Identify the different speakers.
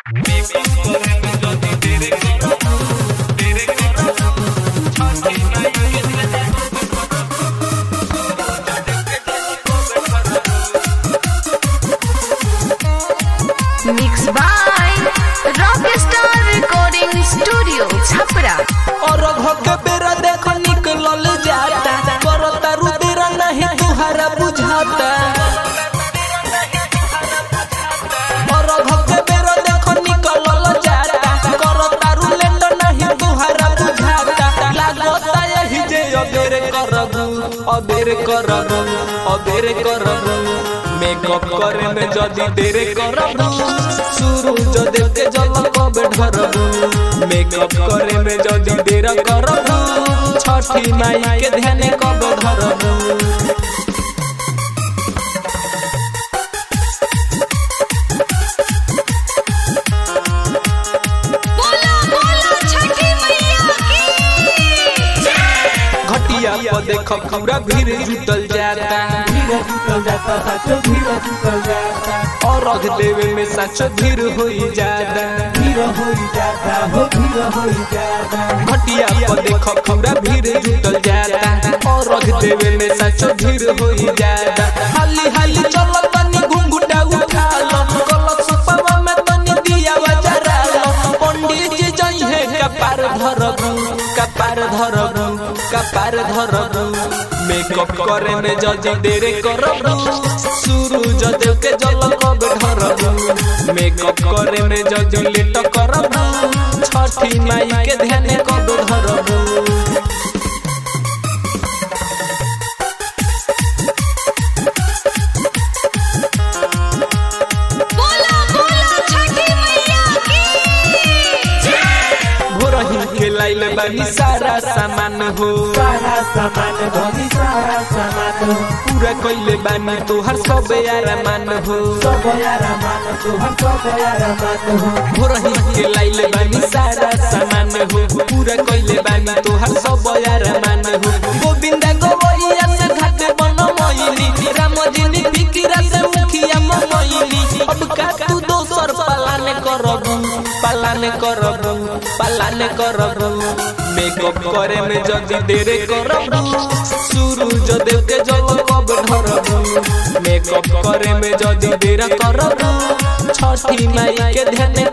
Speaker 1: Mixed by Rockstar Recording Studio Chhapra.
Speaker 2: और घोके बेरा देखो निकलल जाता करता रुदिर नहीं तुहरा बुझाता। और घोके बेरा देखो निकलल जाता करता रुलेट नहीं तुहरा बुझाता। लागता यही जे अबेर करबू मेकअप करे में जदी देर करबू सूरज देव के जल कब ढरबू। मेकअप करे में जदी देर करबू छठी माई के ध्यान कब धरबू। घटिया पर देख पूरा भीड़ जुटल जाता और रख देवे में सच भीड़ होई जाता। घटिया पर देख पूरा भीड़ जुटल जाता और रख देवे में सच भीड़ होई जाता। हाली हाली चल तनी घुंघुटा उठा लो कलश सपवा में तनी दिया जरा लो। पंडित जी जइहे कपार धरबू मेकअप करे में जदी देर करबू सूरज देव के जल कब ढरबू। मेकअप करे में जदी लेट करबू छठी माई के ध्यान कब धरबू। लाइल बानी सारा सामान हो पूरा कइले बानी तोहर सब यारमान हो। भोरही के लाइल बानी सारा सामान हो पूरा कइले बानी तोहर सब यारमान हो। गोविंदा गवैया से घाट बन मोइली राम जी फिकिरा से मुखिया मोइली। अब का तू दोसर पालाने करबू मेकअप करे में जदी देर करबू सूरज देव के जल कब ढरबू। मेकअप करे में जदी देर करबू छठी माई के ध्यान